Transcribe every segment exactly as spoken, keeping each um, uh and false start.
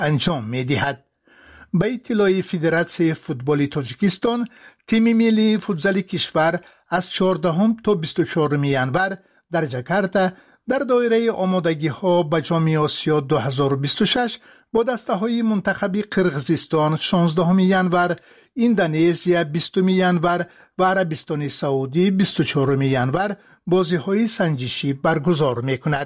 انجام می‌دهد. به اطلاع فدراسیون فوتبال تاجیکستان، تیم ملی فوتبال کشور از چهاردهم تا بیست و چهارم ینور در جاکارتا در دایره آمادگی‌ها به جام آسیا دو هزار و بیست و شش با دسته‌های منتخبی قرقیزستان شانزدهم ینور، اندونزیا بیستم ینور و عربستان سعودی بیست و چهارم ینور بازی‌های سنجشی برگزار می‌کند.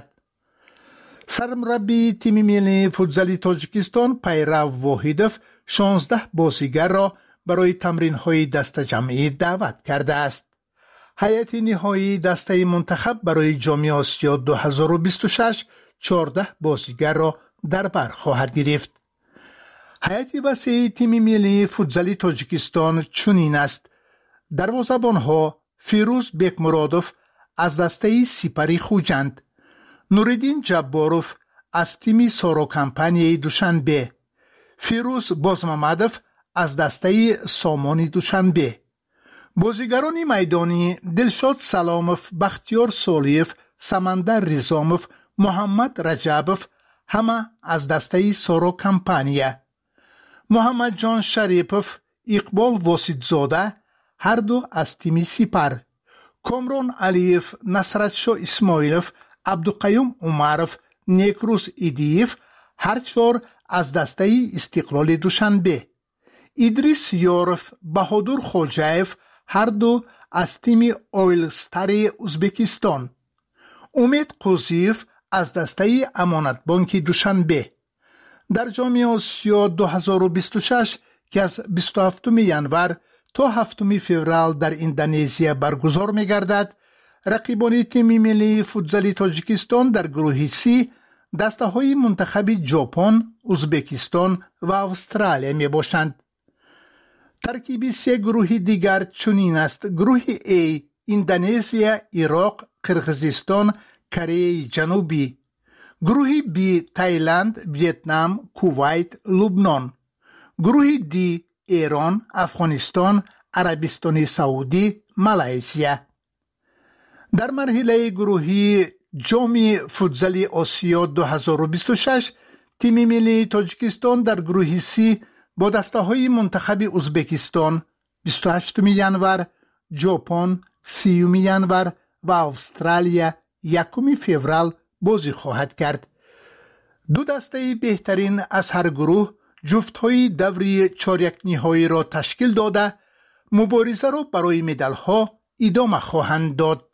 سرمربی تیم ملی فوتبال تاجیکستان پیرو واحدوف شانزده بازیگر را برای تمرین‌های دسته جمعی دعوت کرده است. هیئت نهایی دسته منتخب برای جام آسیا دو هزار و بیست و شش چهارده بازیگر را در بر خواهد گرفت. هیئت وسیع تیم ملی فوتبال تاجیکستان چنین است: دروازه‌بان‌ها فیروز بیکمرادوف از دسته سپری خوجند، نوردین جباروف از تیم سارو کمپانی دوشنبه، فیروز بازمامدوف از دسته سامان دوشنبه. بازیگران میدانی دلشاد سلاموف، بختیار سالیف، سمندر رزاموف، محمد رجبوف همه از دسته سارو کمپانیه. محمد جان شریپوف، اقبال واسیدزاده هر دو از تیم سپر. کامران علیف، نصرتشاه اسماعیلوف، عبدالقیوم عمروف، نیکروز ایدیف هر چهار از دسته استقلال دوشنبه. ادریس یاروف، بهادر خوجایف هر دو از تیم اویل ستار ازبکستان. امید قوزیف از دسته امانت بانک دوشنبه. در جام آسیا دو هزار و بیست و شش که از بیست و هفتم ینور تا هفتم فوریه در اندونزیا برگزار می گردد، رقیبان تیم ملی فوتبال تاجیکستان در گروه سی دسته های منتخب ژاپن، ازبکستان و استرالیا می باشند. ترکیب سه گروه دیگر چنین است: گروه A اندونزیا، عراق، قرقیزستان، کره جنوبی. گروه B تایلند، ویتنام، کویت، لبنان. گروه D ایران، افغانستان، عربستان سعودی، مالزیا. در مرحله گروهی جام فوتبال آسیا دو هزار و بیست و شش تیم ملی تاجیکستان در گروه سی با دسته های منتخب ازبکستان بیست و هشتم ینور، ژاپن سیوم ینور و استرالیا یکم فوریه بازی خواهد کرد. دو دسته بهترین از هر گروه جفت های دوری چهارک نهایی را تشکیل داده مبارزه را برای مدال ها ادامه خواهند داد.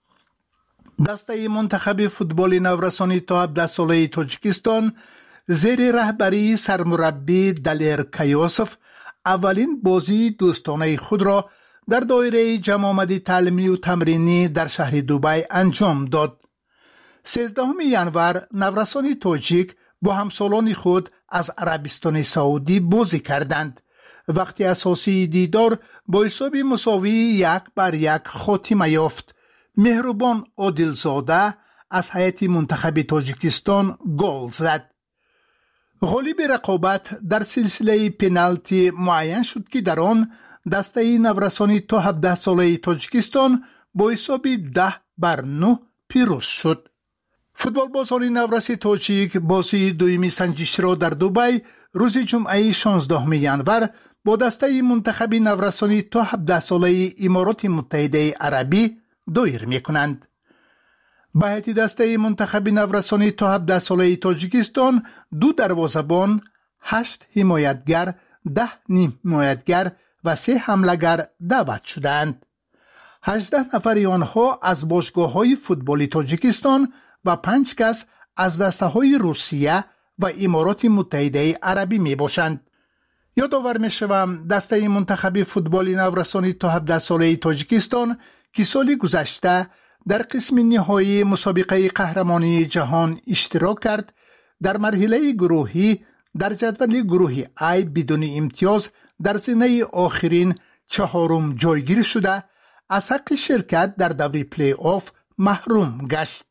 دسته منتخب فوتبال نورسانی تا هفده ساله تاجیکستان زیر رهبری سرمربی دلیر کیاسوف اولین بازی دوستانه خود را در دایره جمع آمدی تعلیمی و تمرینی در شهر دوبی انجام داد. سیزدهم ینور نورسان تاجیک با همسالان خود از عربستان سعودی بازی کردند. وقتی اساسی دیدار با حساب مساوی یک بر یک خاتمه یافت. مهربان عادلزاده از هیئت منتخب تاجیکستان گل زد. غالب رقابت در سلسله پنالتی معین شد که در آن دسته نورسانی تا هفده ساله تاجیکستان با حساب ده بر نه پیروز شد. فوتبال بازان نورس تاجیک بازی دویمی سنجش را در دوبی روز جمعه شانزدهم ینور با دسته منتخب نورسانی تا هفده ساله امارات متحده عربی دایر می کنند. به هیئت دسته منتخب نورسانی تا هفده ساله تاجیکستان دو دروازه‌بان، هشت حمایتگر، ده نیم حمایتگر و سه حمله‌گر دعوت شدند. هجده نفر آنها از باشگاه‌های فوتبال تاجیکستان و پنج کس از دسته‌های روسیه و امارات متحده عربی می باشند. یادآور می شوم دسته منتخب فوتبال نورسانی تا هفده ساله تاجیکستان که سال گذشته در قسم نهایی مسابقه قهرمانی جهان اشتراک کرد، در مرحله گروهی در جدول گروه ای بدون امتیاز در زینه آخرین چهارم جایگیر شده از حق شرکت در دوره پلی آف محروم گشت.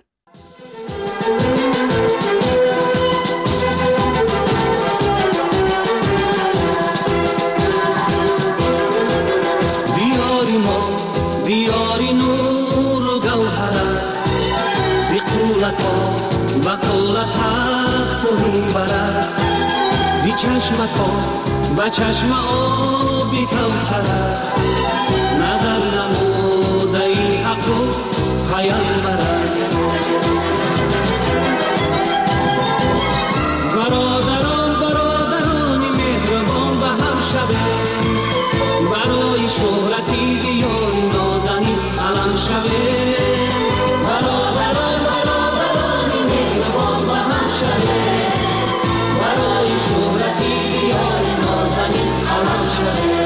دیاری ما دیاری نور و گوهر است، زی قولت ها و قولت تخت و منبر است. زی چشمکا با چشم آبی کوثر است نظر نموده ای حق و پیامبر است برادران برادران مهربان به هم شده برای شهرتی دیار نازنین علم شده برادران برادران مهربان به هم شده برای شهرتی دیار نازنین علم شده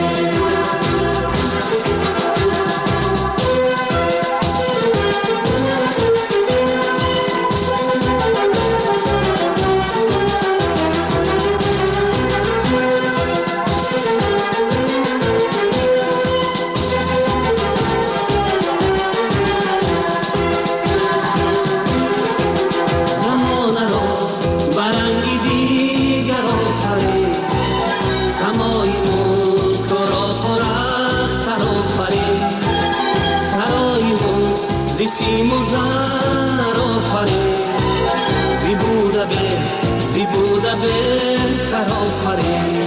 سیم و زر آفرین زی بوده به زی بوده بهتر آفرین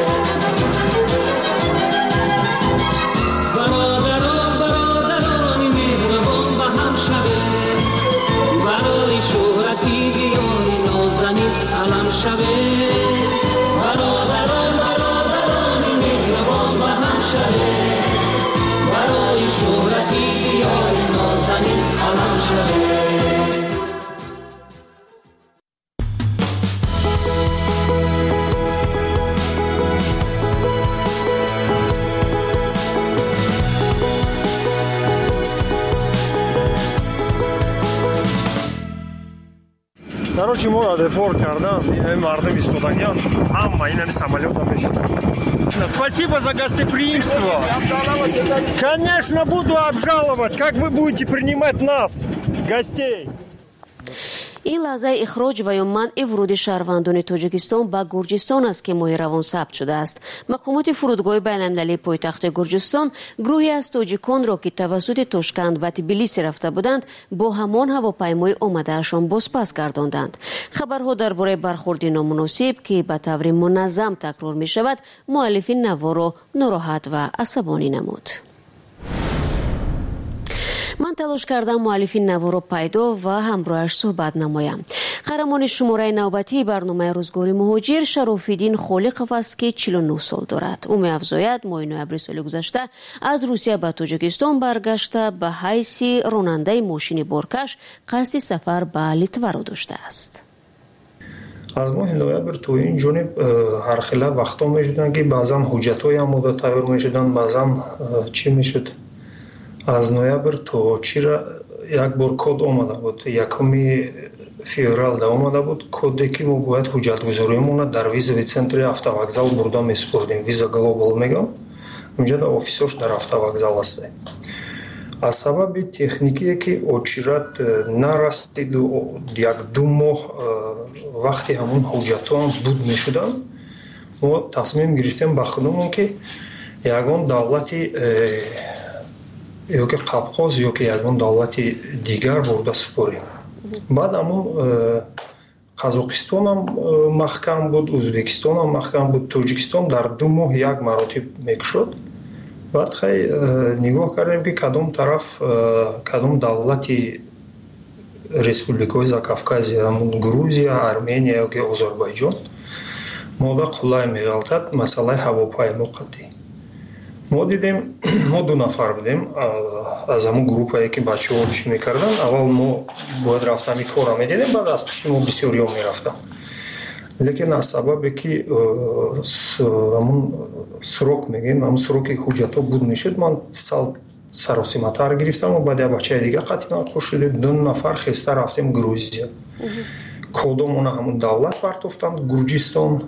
برادران برادران مهربان به هم شوه برای شهرتی دیاری نازنین علم شوه برادران برادران مهربان به هم شوه برای شهرتی دیاری نازنین علم شوه Короче, мы депор кардан, и мардам истодагян, хамма инами самолета мешудан. Спасибо за гостеприимство. Конечно, буду обжаловать, как вы будете принимать нас, гостей. این لحظه اخراج و یا منع ورود شهروندان تاجیکستان به گرجستان است که ماه روان ثبت شده است. مقامات فرودگاه بین‌المللی پایتخت گرجستان گروهی از تاجیکان را که توسط تاشکند و تبلیس رفته بودند با همان هواپیمای آمده‌شان بازپس گرداندند. خبرها درباره برخورد نامناسب که به طور منظم تکرار می شود مؤلفین نوا را ناراحت و عصبانی نمود. من تلاش کردم مؤلفین نوا را پیدا و همراهش صحبت نمایم. قهرمان شماره نوبتی برنامه روزگار مهاجر شراف‌الدین خالقов است که چهل و نه سال دارد. او می‌افزاید ماه نوامبر سال گذشته از روسیه به تاجیکستان برگشته به حیث راننده ماشین بارکش قصد سفر به لیتوا را داشته است. از ماه نوامبر تو این جانب هر خیلی وقتا می‌شدن که بعضا حجت‌های آماده تیار می‌شدن، بعضا چی می‌شد؟ از نوامبر تو چرا یک بار کد آمده بود، یکمی فеврал دا آمده بود کدی که ما باید حجت گذاریمون در ویزا центр автовокзал بردا میسپردیم. ویزا گلوبال میگم، اونجا در آفیسش در автовокзал است. از سبب تکنیکی که اوچرات نرسید و یک دو ماه وقتی همون حجتان بود میشدن، ما تصمیم گرفتیم با خودمون که یگان دولتی یا که قبقاز یا که یگان دولتی دیگر برده سپاریم. بعد همون قزاقستان هم محکم بود، ازبکستان هم محکم بود، تاجیکستان در دو ماه یک مراتب میکشد. بعد خیلی نگاه کردیم که کدام طرف کدام دولتی республикой Закавказья, Грузия, Армения yoki Ozarbayjon moda qulay me'yaltat masalai havopoyma qati. ما دیدیم ما دو نفر بودیم از همون گروهی که بچه‌ها چی می‌کردن. اول ما باید رفتن کارا می‌دیدیم، بعد از پشت ما بسیاری ها می‌رفتن. لیکن از سببی که همون سروک میگیم، همون سروک حجتا بود میشد، من سال سراسیمتر گرفتم و بعد بچه دیگه قطعا خوش شده دو نفر خسته رفتیم گروزیا. کدومون همون دولت پرتفتن گرجستان.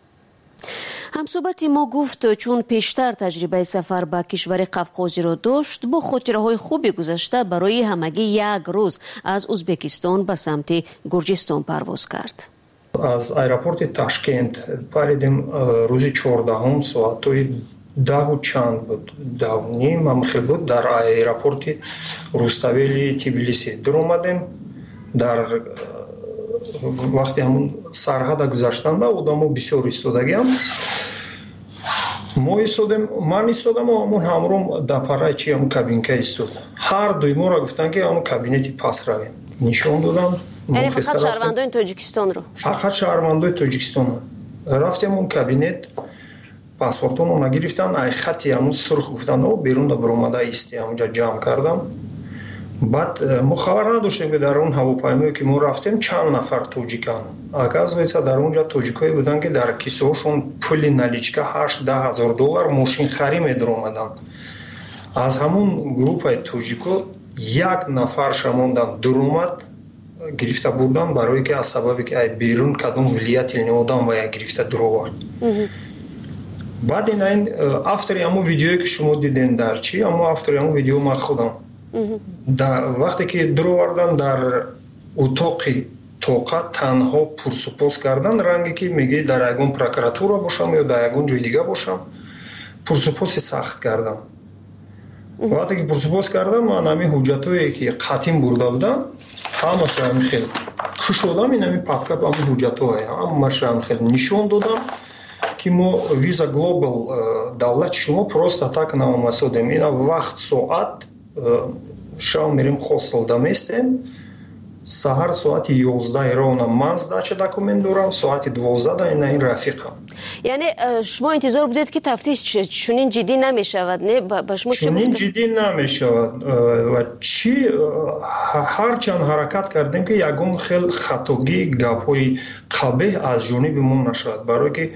همصحبت ما گفت چون پیشتر تجربه سفر به کشور قفقازی را داشت، با خاطره های خوبی گذشته برای همگی یک روز از ازبکستان به سمت گرجستان پرواز کرد. از ایرپورت تاشکند پریدیم روزی چهاردهم ساعتای ده و چند بود، ده و نیم هم خیلی بود. در ایرپورت روستاویلی تبلیسی در اومدیم. در вақти ҳамун сарҳада гузаштанда одамо бисёр истодагиам. мо истодем, ман истодам ва ҳамун ҳамром дапараи чи ҳамун кабинка истод. Ҳар дуи моро гуфтанд ки ҳамун кабинети пас равем. Нишон додам. яъне фақат шаҳрвандони тоҷикистонро? Фақат шаҳрвандони тоҷикистонро. рафтем ҳамун кабинет, паспортонро нагирифтанд, ай хати ҳамун сурх гуфтанд о берунда биромада исти, ҳамунҷа ҷамъ кардам. баъд мо хабар надоштем ки дар он ҳавопаймое ки мо рафтем чанд нафар тоҷиканд. Оказывается дар онҷа тоҷикое буданд ки дар кисаҳошон пули наличка ҳашт даҳ ҳазор доллар мошинхарӣ медаромаданд. аз ҳамун группаи тоҷико як нафар шамондан дуромад гирифта бурданд барое ки аз сабабе ки ай берун кадом влиятелни одам вая гирифта дуровард. баъд ин айн автори ҳамун видеое ки шумо диден дар чи ҳамун автори ҳамун видео ман худам вақте ки дуровардан дар утоқи тоқа танҳо пурсупос кардан, ранге ки меги дар ягон прокуратура бошам ё дар ягон ҷои дига бошам, пурсупоси сахт кардам. вақте ки пурсупос кардам, ман ҳамин ҳуҷҷатое ки қатъин бурда будам ҳамаша ҳамин хел кушодам, ин ҳамин папка ҳамин ҳуҷҷатое ҳамаша ҳамин хел нишон додам ки мо Visa Global давлати шумо просто так наомасодем. ина вақт соат шам мерем хостелда местем, саҳар соати ёздаҳ ровна ман сдача документ дорам, соати дувоздаҳ ина ин рафиқам. яъне шумо интизор будед ки тафтиш чунин ҷиддӣ намешавад, не? ба шумо чӣ чунин ҷиддӣ намешавад ва чи ҳарчанд ҳаракат кардем ки ягон хел хатогӣ гапҳои қабеҳ аз ҷониби мо нашавад, барое ки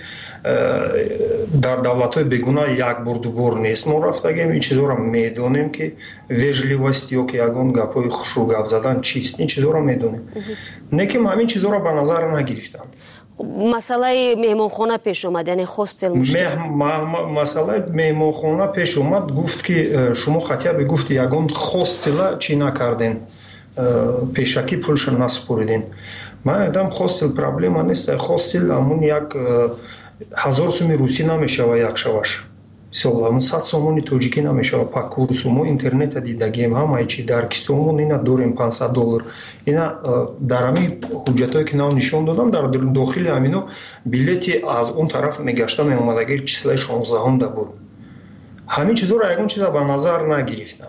дар давлатҳои бегуна як бор дубор нест мо рафтагем, ин чизоро медонем ки вежливост ё ки ягон гапҳои хушрӯ гап задан чист, ин чизоро медонем. лекин ҳамин чизоро ба назар нагирифтам. масъалаи меҳмонхона пеш омад, яъне хостел масъалаи меҳмонхона пеш омад. гуфт ки шумо хотя бы гуфт ягон хостела чӣ накарден, пешакӣ пулша наспориден. ман гуфтам хостел проблема нест, хостел ҳамун як ҳазор сӯми русӣ намешава як шаваш, мисол ҳамун сад сомони тоҷикӣ намешава пак курсу. мо интернета дидагием ҳамаи чи дар кисомон ина дорем пансад доллар. ина дар ҳамин ҳуҷҷатое ки нав нишон додам, дар дохили ҳамино билети аз он тараф мегашта меомадаги числаи шонздаҳумда буд. ҳамин чизоро ягон чиза ба назар нагирифтам.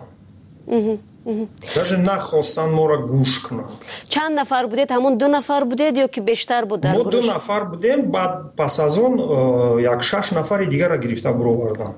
даже нахостанд моро гӯш кунанд. чанд нафар будед? ҳамон ду нафар будед ё ки бештар буд дар мо гурӯҳ? ду нафар будем. баъд пас аз он як шаш нафари дигара гирифта буроварданд.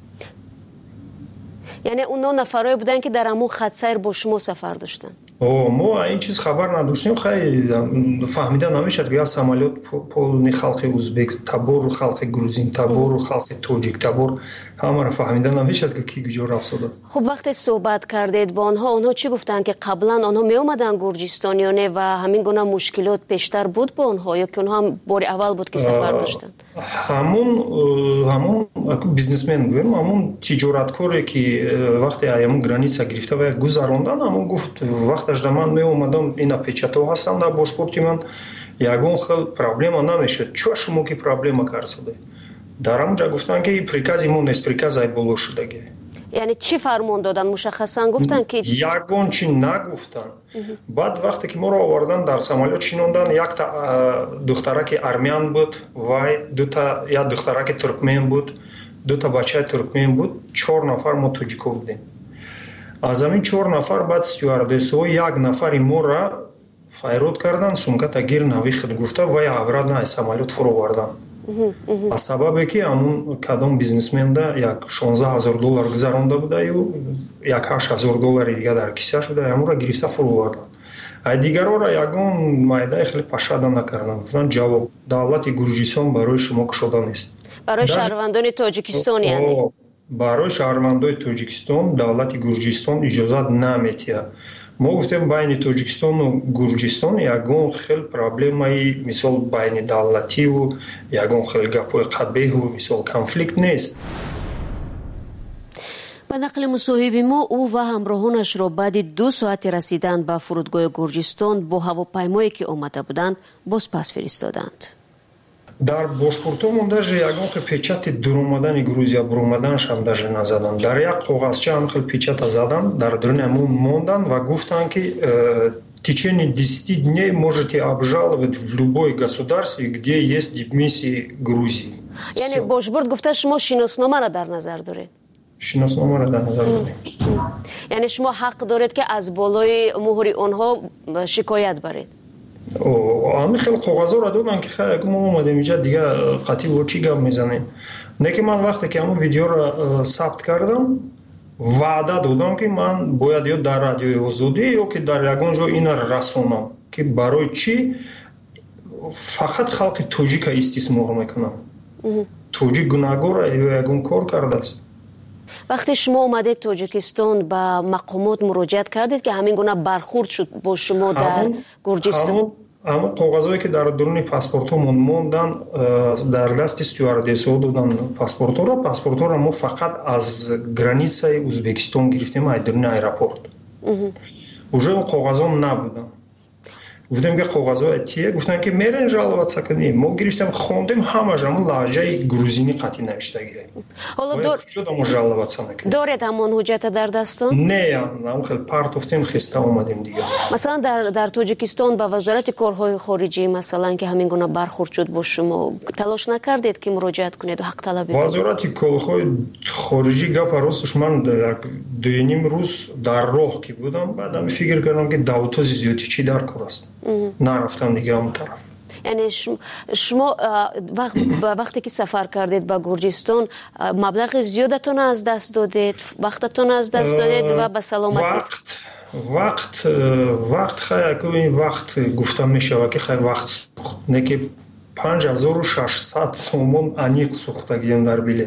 яъне оно нафарое буданд ки дар ҳамон хатсайр бо шумо сафар доштанд? о мо ин чиз хабар надоштем. хеле фаҳмида намешад ки аз самолёт полни халқи узбек, табор халқи грузин, табор халқи тоҷик, табор ҳамаро фаҳмида намешад ки ки куҷо рафтодааст. хуб, вақте суҳбат кардед бо онҳо, онҳо чӣ гуфтанд ки қаблан онҳо меомаданд Гурҷистон ё не ва ҳамин гуна мушкилот пештар буд бо онҳо ё ки онҳо ҳам бори аввал буд ки сафар доштанд? ҳамун ҳамун бизнесмен гӯем, ҳамун тиҷораткоре ки вақте ҳамун граница гирифта ва гузарондан, ҳамун гуфт вақташ да ман меомадам, ина печато ҳастанд дар бошпорти ман, ягон хел проблема намешуд. чӯ шумо ки проблема карсоде? дар ҳамунҷа гуфтанд ки прикази мо нест, прикази боло шудаги. яъне чӣ фармон додан? мушаххасан гуфтанд ки ягон чӣ нагуфтанд. баъд вақте ки моро овардан дар самолёт шинондан, якта духтараки армян буд, вай дута як духтараки туркмен буд, дута бачаи туркмен буд, чор нафар мо тоҷико будем. аз ҳамин чор нафар баъд стюардессаҳо як нафари моро файрод кардан, сумката гир навихт гуфта вай аврадан аз самолёт фуровардан. аз сабабе ки ҳамун кадом бизнесмenda як шонздаҳ ҳазор доллар гузаронда буда ё як ҳашт ҳазор доллари дига дар кисааш буда, ҳамонро гирифта фуровардан. ай дигароро ягон майдаи хеле пашада накардан. гуфтанд ҷавоб давлати Гурҷистон барои шумо кушода нест. барои шаҳрвандони Тоҷикистон, яъне барои шаҳрвандои Тоҷикистон давлати Гурҷистон иҷозат наметиҳад. мо гуфтем байни Тоҷикистону Гурҷистон ягон хел проблемаи мисол байни давлативу ягон хел гапҳои қабеҳу мисол конфликт нест. ба нақли мусоҳиби мо, ӯ ва ҳамроҳонашро баъди ду соати расидан ба фурудгоҳи Гурҷистон бо ҳавопаймое ки омада буданд бозпас фиристоданд. дар бошпуртомон даже ягон хел печати дуромадани Грузия буромаданаш ҳам даже назаданд. дар як коғазча ҳам хел печата заданд, дар дуни ҳамон монданд ва гуфтанд ки течение десяти дней можете обжаловать в любое государство, где есть дипмиссии Грузии. یعنی باشبورد گفته شما شناسنامه را در نظر دارید. شناسنامه را در نظر دارید. یعنی شما حق دارید که از بالای مهر آنها شکایت برید. اوه همین خیلی کاغذا را دادن که خیلی اگه ما اومدیم اینجا دیگه قطعی با چی گپ میزنیم. نه که من وقتی که همون ویدیو را ثبت کردم وعده دادم که من باید یا در رادیوی آزادی یا که در یگان جا این را رسونم که برای چی فقط خلق توجیک استثمار میکنم. توجیک گناهگار یا یگان کار کرده است. وقتی شما اومدید تاجیکستان با مقامات مراجعت کردید که همین گونه برخورد شد با شما در گرجستان؟ اما کاغذایی که در درون پاسپورتمون موندن در دست استوردس‌ها دادن پاسپورت‌ها را پاسپورت‌ها را ما فقط از گرانیسای ازبکستان گرفتیم از درون ایرپورت. уже اون کاغذا نبودن. گفتم که کاغذها چیه؟ گفتن که میرن жаловаться کنیم. ما گرفتیم خوندیم همش همون لهجه گروزینی قطعی نوشتگی. حالا دور شدم жаловаться نکنیم. دارید همون حجت در دستان؟ نه، نه خیلی پارتوفتیم خسته اومدیم دیگه. مثلا در در تاجیکستان با وزارت کارهای خارجی مثلا که همین گونه برخورد شد با شما تلاش نکردید که مراجعت کنید و حق طلبی کنید؟ وزارت کارهای خارجی گپ راستش من دو نیم روز در راه کی بودم بعدم فکر کردم که دعوت زیادی چی در کار است. نرفتم دیگه اون طرف. یعنی شما وقت وقتی که سفر کردید با گرجستان مبلغ زیادتون از دست دادید، وقتتون از دست دادید و به سلامتی وقت وقت وقت خیلی که این وقت گفتم میشه که خیلی وقت سوخت نه که پنج هزار و ششصد سومون انیق سوختگیم در بلیط.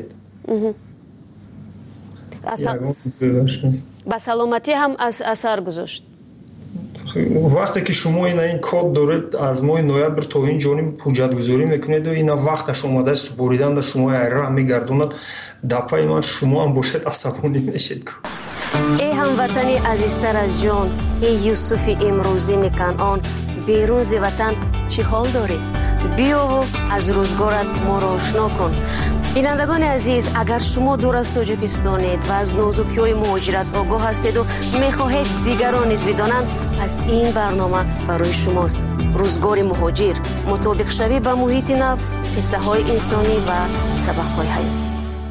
به سلامتی هم اثر گذاشت. وقتی که شما این این کد دارید از ماه نوامبر تا این جانب حجت گذاری میکنید و این وقتش اومده سپوریدن در شما ایران میگردوند دپای من شما هم باشد عصبانی میشید. ای هموطنی عزیزتر از جان، ای یوسف امروزین کنعان، بیرون ز وطن چی حال دارید؟ بیا و از روزگارت ما را آشنا کن. بینندگان عزیز، اگر شما دور از تاجیکستانید و از نازکی‌های مهاجرت آگاه هستید و می‌خواهید دیگران نیز بدانند، پس این برنامه برای شماست. روزگار مهاجر، مطابق شوی با محیط نو، قصه‌های انسانی و سبق‌های حیاتی.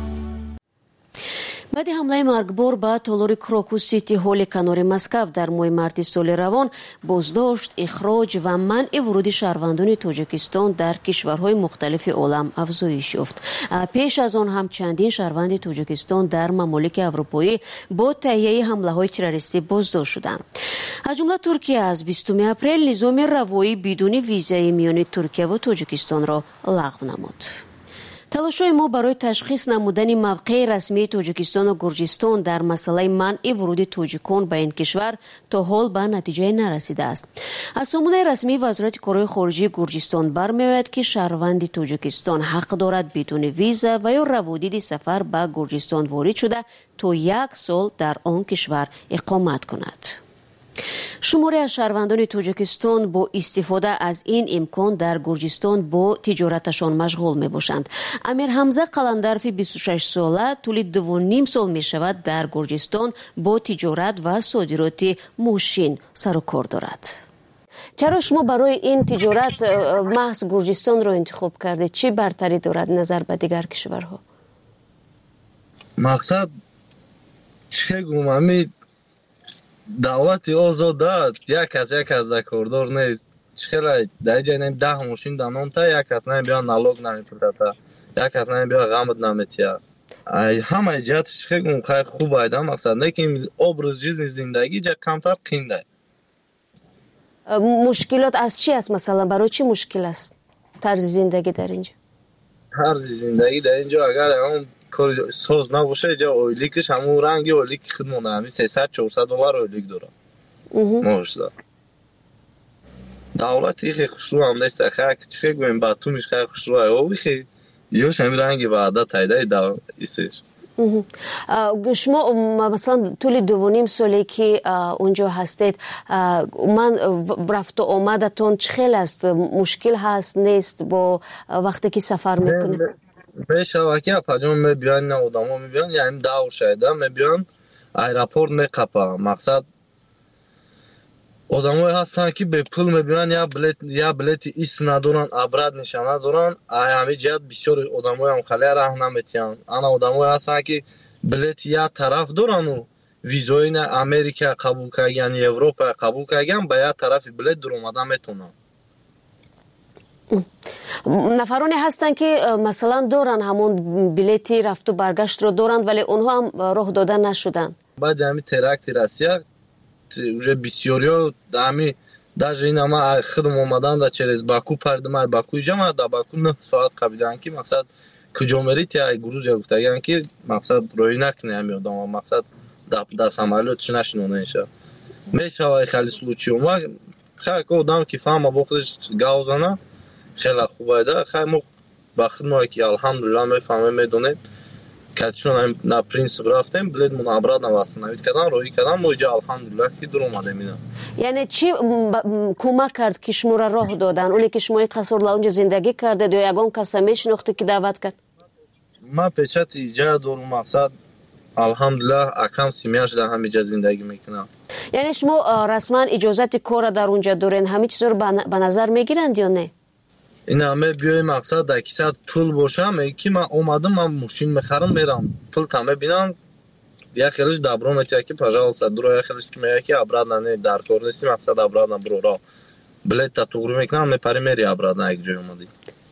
بعد حمله مرگبار به تالار کراکوس سیتی هال کنار مسکو در ماه مارت سال روان، بازداشت، اخراج و منع ورود شهروندان تاجیکستان در کشورهای مختلف عالم افزایش یافت. پیش از آن هم چندین شهروند تاجیکستان در ممالک اروپایی با تهیه حمله‌های تروریستی بازداشت شدند. از جمله ترکیه از بیستم اپریل نظام روایی بدون ویزای میان ترکیه و تاجیکستان را لغو نمود. تلاش‌های ما برای تشخیص نمودن موقع رسمی تاجیکستان و گرجستان در مسئله منع ورود تاجیکان به این کشور تا حال به نتیجه نرسیده است. از سامانه رسمی وزارت کارهای خارجی گرجستان برمی‌آید که شهروند تاجیکستان حق دارد بدون ویزا و یا روادید سفر به گرجستان وارد شده تا یک سال در آن کشور اقامت کند. شماری از شهروندان تاجیکستان با استفاده از این امکان در گرجستان با تجارتشان مشغول می باشند. امیر حمزه قلندرفی بیست و شش ساله طول دو و نیم سال می شود در گرجستان با تجارت و صادرات ماشین سر و کار دارد. چرا شما برای این تجارت محض گرجستان را انتخاب کردید؟ چی برتری دارد نظر به دیگر کشورها؟ مقصد چه گویم دولت آزادت یک از یک از کاردار نیست. چخیلی در جای نیم ده ماشین دانم تا یک از نیم بیان نالوگ نمیپرده تا یک از نیم بیان غامت نمیتیا. همه جهت چخیلی خیلی خوب ایده مقصد نه که obraz жизни زندگی جا کمتر قینده. مشکلات از چی است مثلا؟ برای چی مشکل است طرز زندگی در اینجا؟ طرز زندگی در اینجا اگر اون کار ساز نباشه جا اویلیکش همون رنگی اویلیک خودمونه همین سیصد چهارصد دلار اویلیک داره ماهش داره. دولتی خیلی خوشرو هم نیست خیلی چه گویم باتومیش خیلی خوشرو اوی خیلی یوش همین رنگی به عادت تایده دو ایستش. شما مثلا طول دو و نیم سالی که اونجا هستید من رفت و آمدتون چخیل است؟ مشکل هست نیست با وقتی که سفر میکنید؟ به شبکه پجام میبیان نه آدما میبیان یعنی داو شده میبیان ایرپورت میقپا مقصد одамое ҳастанд ки бепул мебинанд я билет я билети ист надоранд абрад нишона доранд ай ҳамин ҷиҳат бисёр одамоям хале раҳм наметиҳанд ана одамое ҳастанд ки билети я тараф дорану визои на Америка қабул кардаган Европа қабул кардаган ба я тарафи билет дуромада метавонанд. нафароне ҳастанд ки масалан доранд ҳамон билети рафту баргаштро доранд вале онҳо ҳам роҳ дода нашуданд. баъди ҳамин теракти Россия уже бисёриё ҳами даже ин ама худам омаданда через Баку пардима Баку ҷама да Баку нӯҳ соат қабидан ки мақсад куҷо мерит я Грузия гуфтаган ки мақсад роҳӣ накуни ҳами одама мақсад да самолётш нашинонеша мешава хали случаи ма хай ко одам ки фаҳма бо худаш гавзана хела хубайда хай мо ба худмо ки алҳамдулилла мефаҳмем медонем катишон на принцип рафтем билет мон обратно восстановить кардан роҳӣ кардан мо иҷа алҳамдулилла ки дуромадем ина. яъне чӣ кӯмак кард ки шуморо роҳ додан оне ки шумо қасор лаунҷа зиндагӣ кардед ё ягон каса мешинохте ки даъват кард? ман печати иҷа дорум мақсад алҳамдулилла акам семьяш дар ҳам иҷа зиндагӣ мекунам. яъне шумо расман иҷозати кора дар унҷа дорен ҳамин чизро ба назар мегиранд ё не? ина ме биёи мақсад дар кисат пул боша меги ки ман омадам ман мошин мехарам мерам пул там мебинам як хелиш дабро метия ки пожалуйста дуро як хелиш ки мега ки обратно не дар кор нести мақсад обратно броро билета туғри мекунам мепари мери обратно як ҷой омадӣ.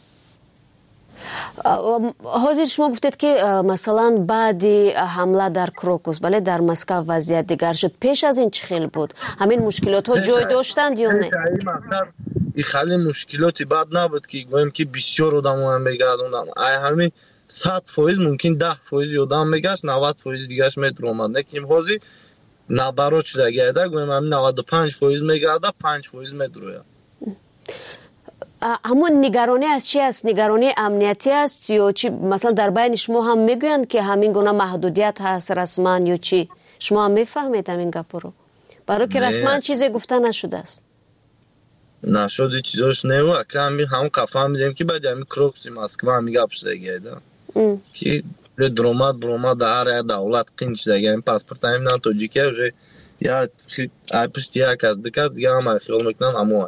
ҳозир шумо гуфтед ки масалан баъди ҳамла дар Крокус бале дар Москва вазъият дигар шуд пеш аз ин чӣ хел буд ҳамин мушкилотҳо ҷой доштанд ё не? и хали мушкилоти бад набуд ки гӯем ки бисёр одамоам мегардонданд ай ҳамин сад фоиз мумкин даҳ фоизи одам мегашт навад фоизи дигараш медуромад лекин ҳозир набарот шуда гайда гӯем ҳамин наваду панҷ фоиз мегарда панҷ фоиз медурояд. ҳамон нигаронӣ аз чи аст? нигаронии амниятӣ аст ё чи масалан дар байни шумо ҳам мегӯянд ки ҳамин гуна маҳдудият ҳаст расман ё чи шумо ҳам мефаҳмед ҳамин гапҳоро барои ки расман чизе гуфта нашудааст? нашуди чизош нему аками ҳам қафаҳмидем ки баъди ҳами Крокуси Москва ҳами гап шудагида ки дуромад буромад дар як давлат қин шудаги ҳами паспорт ҳамин тоҷикия уже я ай пушти як аз дикас дига ҳама хиёл мекунанд амоа.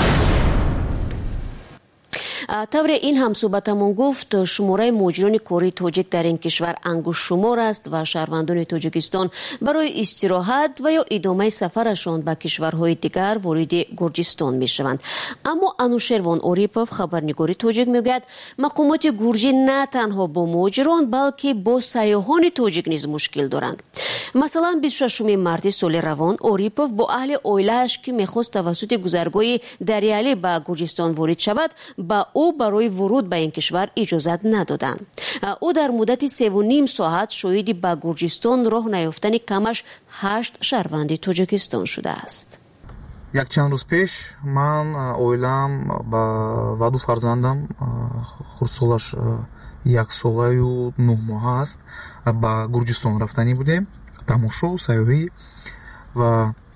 тавре ин ҳам суҳбатамон гуфт шумораи муҳоҷирони кории тоҷик дар ин кишвар ангушшумор аст ва шаҳрвандони Тоҷикистон барои истироҳат ва ё идомаи сафарашон ба кишварҳои дигар вориди Гурҷистон мешаванд. аммо Анушервон Орипов хабарнигори тоҷик мегӯяд мақомоти гурҷӣ на танҳо бо муҳоҷирон балки бо сайёҳони тоҷик низ мушкил доранд. масалан бисту шашуми марти соли равон Орипов бо аҳли оилааш ки мехост тавассути гузаргоҳи Дариалӣ ба Гурҷистон ворид шавад ба ӯ барои вуруд ба ин кишвар иҷозат надоданд. ӯ дар муддати севу ним соат шоҳиди ба Гурҷистон роҳ наёфтани камаш ҳашт шаҳрванди Тоҷикистон шудааст. якчанд рӯз пеш ман оилаам ва ду фарзандам хурдсолаш яксолаю нӯҳ моҳа аст ба Гурҷистон рафтанӣ будем тамошо сайёҳӣ ва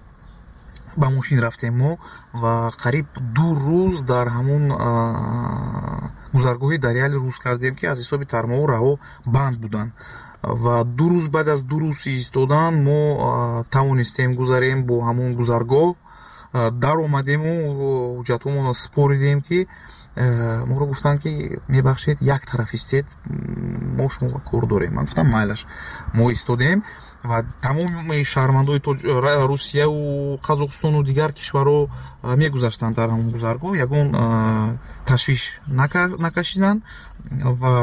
ба мошин рафтем мо ва қариб ду рӯз дар ҳамун гузаргоҳи Дариалӣ рӯз кардем ки аз ҳисоби тармоҳу раҳо банд буданд ва ду рӯз баъд аз ду рӯз истодан мо тавонистем гузарем бо ҳамун гузаргоҳ дар омадему ҳуҷҷатҳоамонро споридем ки моро гуфтанд ки мебахшед як тарафистед мо шумо кор дорем. ман гуфтам майлаш мо истодем ва тамоми шаҳрвандои Русияву Қазоқистону дигар кишварҳо мегузаштанд дар ҳамон гузаргоҳ ягон ташвиш накашиданд ва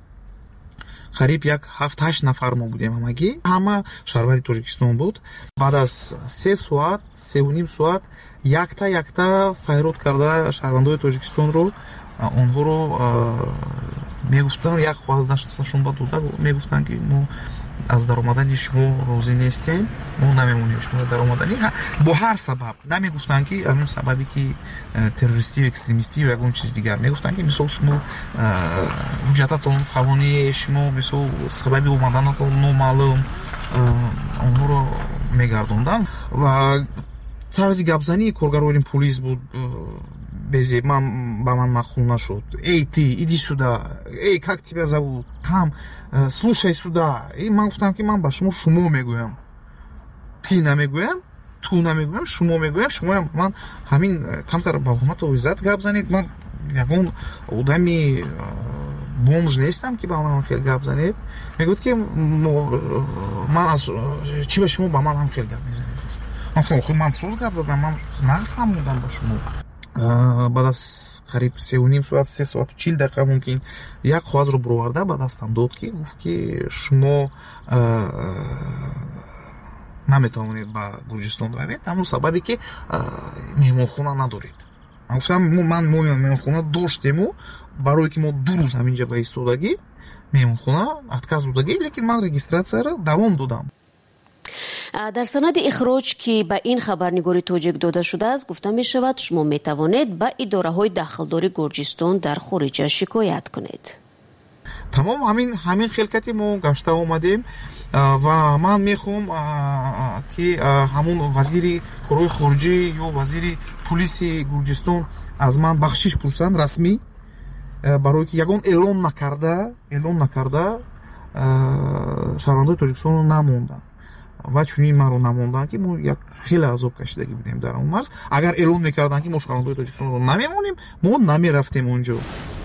қариб як ҳафт ҳашт нафар мо будем ҳамагӣ ҳама шаҳрванди Тоҷикистон буд. баъд аз се соат севу ним соат якта якта файрод карда шаҳрвандои Тоҷикистонро онҳоро мегуфтанд як хваздашон ба дода мегуфтанд ки мо аз даромадани шумо розӣ нестем мо намемонем шумо даромадани бо ҳар сабаб намегуфтанд ки ҳамон сабаби ки террористӣ экстремистӣ ё ягон чиз дигар мегуфтанд ки мисол шумо ҳуҷҷататон фалони шумо мисол сабаби омаданатон номаълум онҳоро мегардонданд ва тарзи гапзании коргарони пулис буд безе ман ба ман махул нашуд. эй ты иди сюда, эй как тебя зовут, там слушай сюда. И ман гуфтам ки ман ба шумо шумо мегӯям, ти намегӯям, ту намегӯям, шумо мегӯям, шумо ман ҳамин камтар ба ҳурмату иззат гап занед. Ман ягон одами бомж нестам ки ба ман хел гап занед. Мегӯяд ки ман аз чӣ ба шумо ба ман ҳам хел гап мезанед. Ман худам ман соз гап задам, ман нағз фаҳмудам ба шумо. баъд аз қариб се و نیم соат се соату чил дақиқа мумкин як қоғазро бироварда ба дастам дод ки гуфт ки шумо наметавонед ба Гурҷистон равед, ҳамун сабабе ки меҳмонхона надоред. Ман гуфтам ман мо меҳмонхона доштему, барое ки мо ду рӯз ҳаминҷа ба истодагӣ меҳмонхона отказ додагӣ, лекин ман регистратсияро давом додам. дар санади ихроҷ ки ба ин хабарнигори тоҷик дода шудааст гуфта мешавад шумо метавонед ба идораҳои дахлдори Гурҷистон дар хориҷа шикоят кунед. тамом ҳамин ҳамин хелкати мо гашта омадем ва ман мехоҳам ки ҳамун вазири корҳои хориҷӣ ё вазири пулиси Гурҷистон аз ман бахшиш пурсанд расмӣ, барое ки ягон эълон накарда эълон накарда шаҳрвандои Тоҷикистонро намонданд ва чунин маро намонданд ки мо як хеле азоб кашидагӣ будем дар он марз. Агар эълон мекарданд ки мо шаҳрвандои Тоҷикистонро намемонем, мо намерафтем онҷо.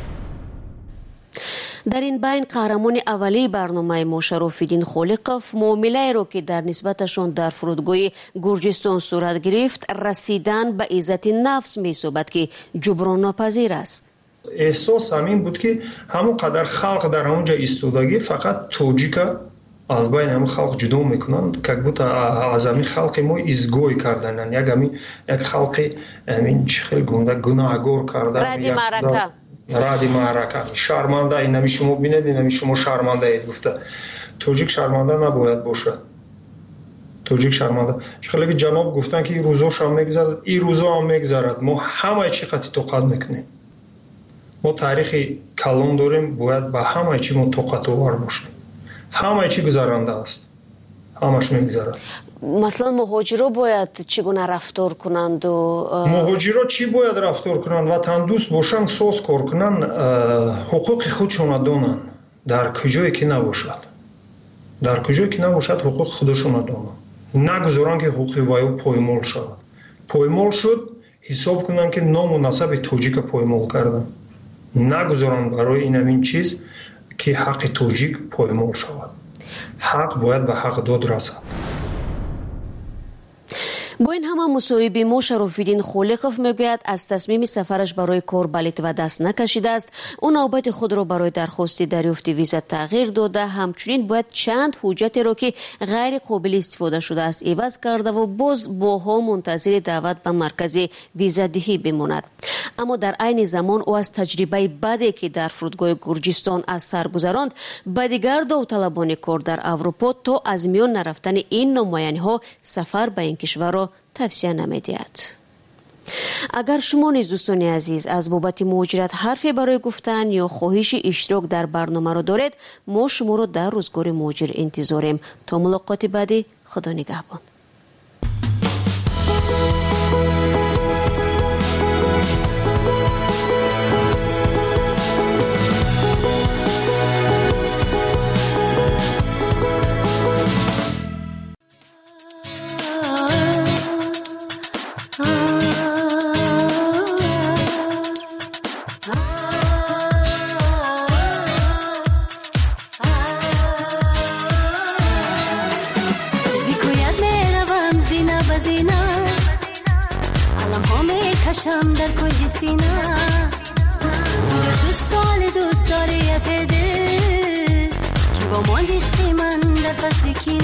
дар ин байн қаҳрамони аввалии барномаи мо Шарофиддин Холиқов муомилаеро ки дар нисбаташон дар фурудгоҳи Гурҷистон сурат гирифт расидан ба иззати нафс меҳисобад ки ҷуброннопазир аст. эҳсос ҳамин буд ки ҳамон қадар халқ дар онҷа истодагӣ фақат тоҷика аз байни ҳамин халқ ҷудо мекунанд, как будто аз ҳамин халқи мо изгой кардананд, як ҳамин як халқи ҳамин чӣ хел гунда гунаҳгор кардан, ради маърака ради маърака шарманда. инами шумо бинед, инами шумо шармандаед гуфта. тоҷик шарманда набояд бошад. тоҷик шарманда шахалаги ҷаноб гуфтанд ки рӯзошам мегзарад, ин рӯзо ҳам мегзарад. мо ҳамаи чӣ қадри тоқат мекунем. мо таърихи калон дорем, бояд ба ҳамаи чӣ мо тоқатовар бошем. ҳамаи чӣ гузаранда аст, ҳамаш мегзарад. маслан муҳоҷиро бояд чӣ гуна рафтор кунанду муҳоҷиро чӣ бояд рафтор кунанд? ватандӯст бошанд, соз кор кунанд, ҳуқуқи худшона донанд. дар куҷое ки набошад, дар куҷое ки набошад ҳуқуқи худшона донанд. нагузоранд ки ҳуқуқи ваё поймол шавад. поймол шуд, ҳисоб кунанд ки ному насаби тоҷика поймол карданд. нагузоранд барои ин ҳамин чиз ки ҳаққи тоҷик поймол шавад. ҳақ бояд ба ҳақ дод расад. бо ин ҳама мусоҳиби мо Шарофиддин Холиқов мегӯяд аз тасмими сафараш барои кор ба Литва даст накашидааст. ӯ навбати худро барои дархости дарёфти виза тағйир дода, ҳамчунин бояд чанд ҳуҷҷатеро ки ғайри қобили истифода шудааст иваз кардаву боз боҳо мунтазири даъват ба маркази визадиҳӣ бимонад. аммо дар айни замон ӯ аз таҷрибаи баде ки дар фурудгоҳи Гурҷистон аз сар гузаронд ба дигар довталабони кор дар Аврупо то аз миён нарафтани ин номояниҳо сафар ба ин кишварро тавсия намедиҳад. агар шумо низ дӯстони азиз аз бобати муҳоҷират ҳарфе барои гуфтан ё хоҳиши иштирок дар барномаро доред, мо шуморо дар рӯзгори муҳоҷир интизорем. то мулоқоти баъдӣ, худо нигаҳбон. کشم در کل سینا بوده شد سال دوست داره یه پده که با ماندش من در فصل کی